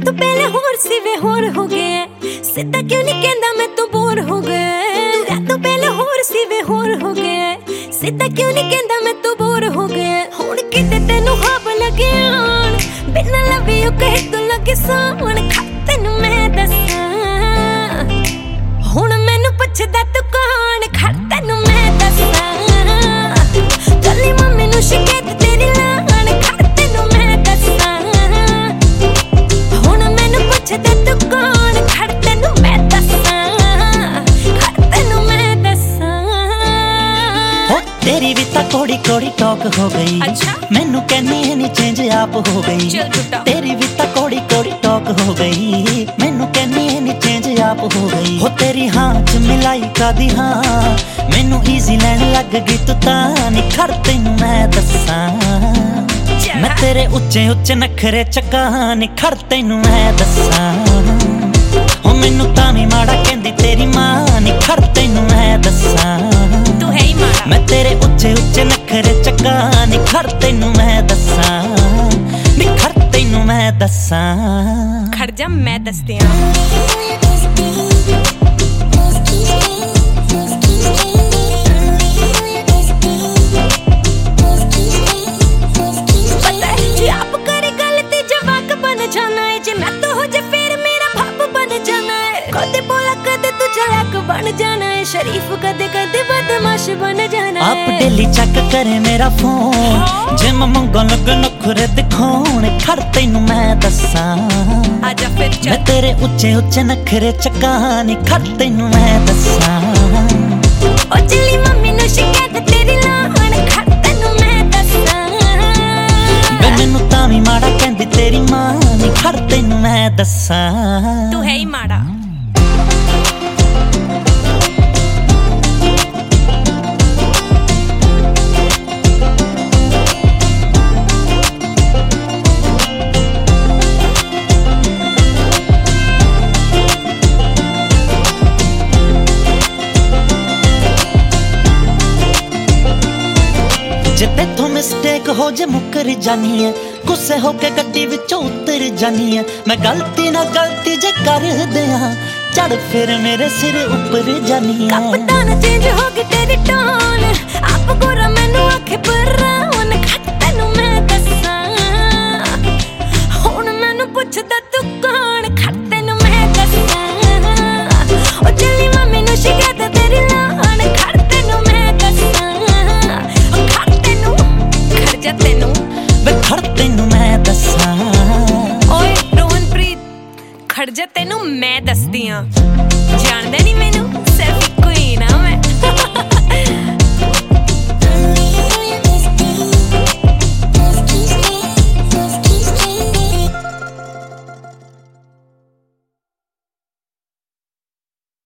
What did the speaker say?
तो पहले होर सी वे होर हो गए सीधा क्यों नहीं कहंदा मैं तो बोर हो गए तो पहले होर सी वे होर हो गए सीधा क्यों नहीं कहंदा मैं तो बोर हो गए हुण किते तैनू हाब लगे आण बिना लव यू कहे तो लगे सावन तैनू मैं दस्सां हुण मैनू पुछदा तू कौन खड़ तैनू मैं दस्सां चली मम्मी नू शिकायत तेरी लाण खड़ तैनू मैं दस्सां हुण मैनू पुछदा तू कौन खड़ तैनू मैं दस्सां खड़ तैनू मैं दस्सां हो तेरी भी ता कोड़ी कोड़ी टॉक हो गई अच्छा? मैनू कहनी है नी चेंज आप हो गई चल झूठा। तेरी भी ता कोड़ी कोड़ी टॉक हो गई मैनू कहनी है नी चेंज आप हो गई हो तेरी हाँ च मिलाई कादी हाँ मैनू इजी लैन लग गई तू तां नी खड़ तैनू मैं दस्सां मैं तेरे उच्चे उच्चे नखरे चक्का नी खड़ तैनू मैं दस्सां हो मैनू तां वी माड़ा कहंदी तेरी मां नी खड़ तैनू मैं दस्सां तू है ही माड़ा मैं तेरे उच्चे उच्चे नखरे चक्का नी खड़ तैनू मैं दस्सां नी खड़ तैनू मैं दस्सां खड़ जा मैं दसदी हां बन जाना है शरीफ कदे कदे बदमाश बन जाना है आप डेली चेक करे मेरा फोन जे मैं मंगो लग नखरे दिखाने खड़ तैनू मैं दस्सां आजा फिर चल मैं तेरे उच्चे उच्चे नखरे चक्का नी खड़ तैनू मैं दस्सां ओ चली मम्मी नू शिकायत तेरी लाण खड़ तैनू मैं दस्सां वे मैनू तां वी माड़ा कहंदी तेरी मां नी खड़ तैनू मैं दस्सां तू है ही माड़ा जे तेथों मिस्टेक हो जे मुकर जानी है गुस्से होके गड्डी विचों उतर जानी है मैं गलती ना गलती जे कर दियां चढ़ फिर मेरे सिर ऊपर जानी है कप्तान चेंज हो गई तेरी टोन आप गोरा मैनू आखे ब्राउन खड़ तैनू मैं दस्सां हुण मैनू पुछदा तू कौन खड़ तैनू मैं दस्सां ओ चली मम्मी नू शिकायत तेरी लाण खड़ तैनू मैं दस्सां खड़ तैनू खड़ जा तैनू वे खड़ तैनू मैं दस्सां ओए रोहनप्रीत खड़ जा तैनू मैं दसदी हां जानदा नहीं मैनू सिर्फ कोई ना मैं